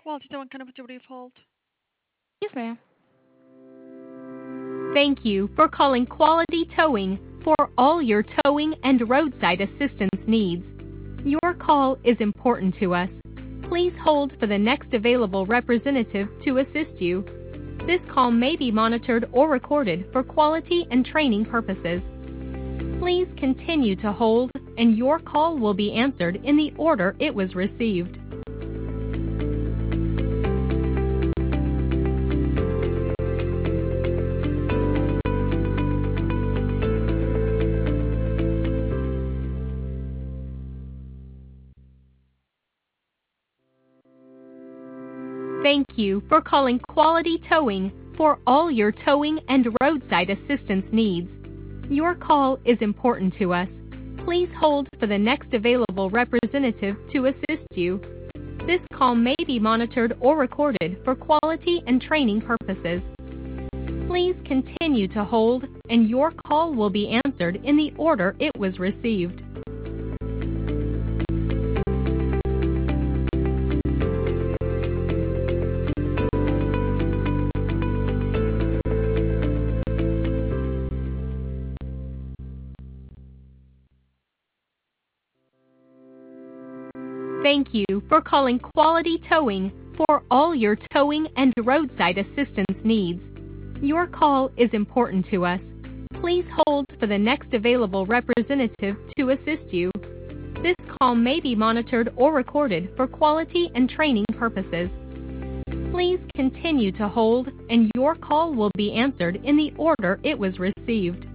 Quality Town, can I put you brief hold? Yes, ma'am. Thank you for calling Quality Towing for all your towing and roadside assistance needs. Your call is important to us. Please hold for the next available representative to assist you. This call may be monitored or recorded for quality and training purposes. Please continue to hold, and your call will be answered in the order it was received. Thank you for calling Quality Towing for all your towing and roadside assistance needs. Your call is important to us. Please hold for the next available representative to assist you. This call may be monitored or recorded for quality and training purposes. Please continue to hold, and your call will be answered in the order it was received. Thank you for calling Quality Towing for all your towing and roadside assistance needs. Your call is important to us. Please hold for the next available representative to assist you. This call may be monitored or recorded for quality and training purposes. Please continue to hold, and your call will be answered in the order it was received.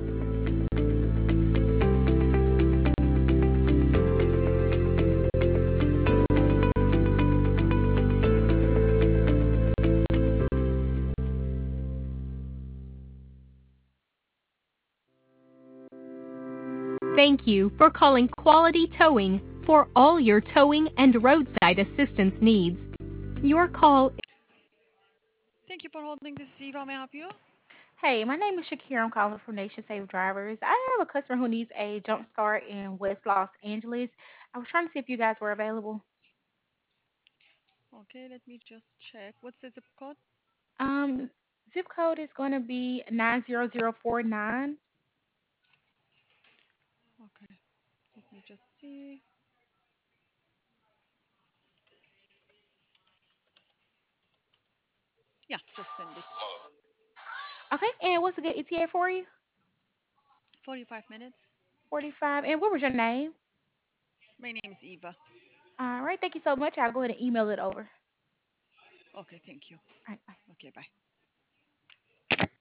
Thank you for calling Quality Towing for all your towing and roadside assistance needs. Your call. Thank you for holding. This is Eva. May I help you? Hey, my name is Shakira. I'm calling from Nation Safe Drivers. I have a customer who needs a jump start in West Los Angeles. I was trying to see if you guys were available. Okay, let me just check. What's the zip code? Um, Zip code is going to be 90049. Okay, let me just see. Yeah, just send it. Okay, and what's a good ETA for you? 45 minutes. 45. And what was your name? My name is Eva. All right, thank you so much. I'll go ahead and email it over. Okay, thank you. All right, bye. Okay, bye.